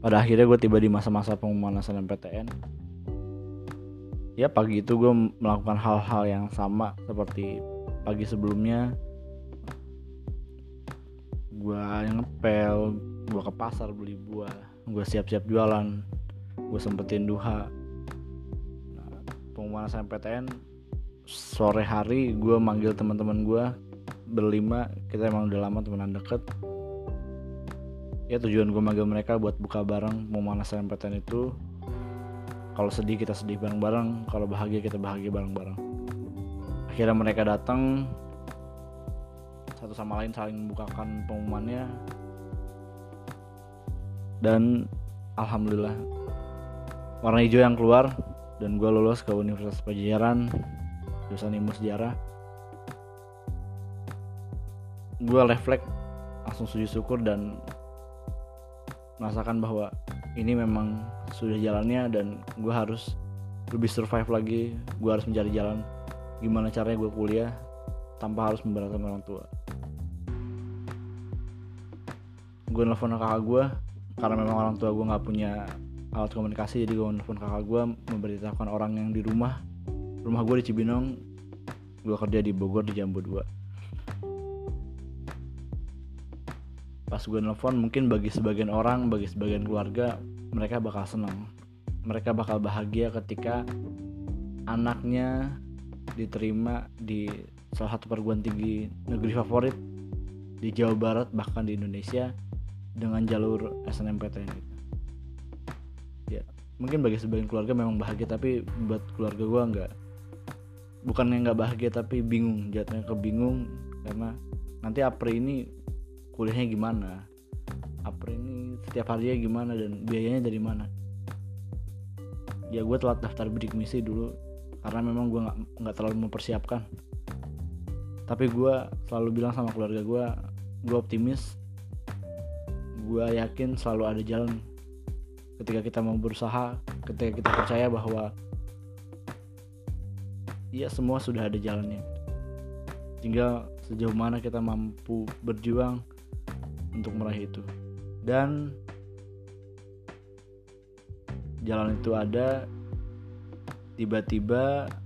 Pada akhirnya gue tiba di masa-masa pengumuman SNMPTN. Ya pagi itu gue melakukan hal-hal yang sama seperti pagi sebelumnya. Gue ngepel, gue ke pasar beli buah, gue siap-siap jualan, gue sempetin duha. Pengumuman SNMPTN sore hari gue manggil teman-teman gue berlima, kita emang udah lama temenan deket. Ya tujuan gue manggil mereka buat buka bareng pengumuman SNMPTN itu. Kalau sedih kita sedih bareng-bareng, kalau bahagia kita bahagia bareng-bareng. Akhirnya mereka datang, satu sama lain saling membukakan pengumumannya, dan alhamdulillah warna hijau yang keluar dan gue lolos ke Universitas Padjadjaran jurusan Ilmu Sejarah. Gue refleks, langsung sujud syukur dan merasakan bahwa ini memang sudah jalannya dan gue harus lebih survive lagi. Gue harus mencari jalan gimana caranya gue kuliah tanpa harus memberatkan orang tua. Gue nelfon kakak gue karena memang orang tua gue nggak punya alat komunikasi, jadi gue nelfon kakak gue memberitahukan orang yang di rumah gue di Cibinong, gue kerja di Bogor di Jambu 2. Pas gue nelfon, mungkin bagi sebagian orang, bagi sebagian keluarga, mereka bakal senang, mereka bakal bahagia ketika anaknya diterima di salah satu perguruan tinggi negeri favorit di Jawa Barat, bahkan di Indonesia, dengan jalur SNMPTN gitu. Ya, mungkin bagi sebagian keluarga memang bahagia, tapi buat keluarga gue enggak. Bukannya enggak bahagia, tapi bingung, jatuhnya kebingung karena nanti Apri ini kuliahnya gimana, Apri ini setiap harinya gimana, dan biayanya dari mana. Ya gue telat daftar bidik misi dulu karena memang gue nggak terlalu mempersiapkan. Tapi gue selalu bilang sama keluarga gue optimis, gue yakin selalu ada jalan ketika kita mau berusaha, ketika kita percaya bahwa ya semua sudah ada jalannya. Tinggal sejauh mana kita mampu berjuang untuk meraih itu. Dan jalan itu ada. Tiba-tiba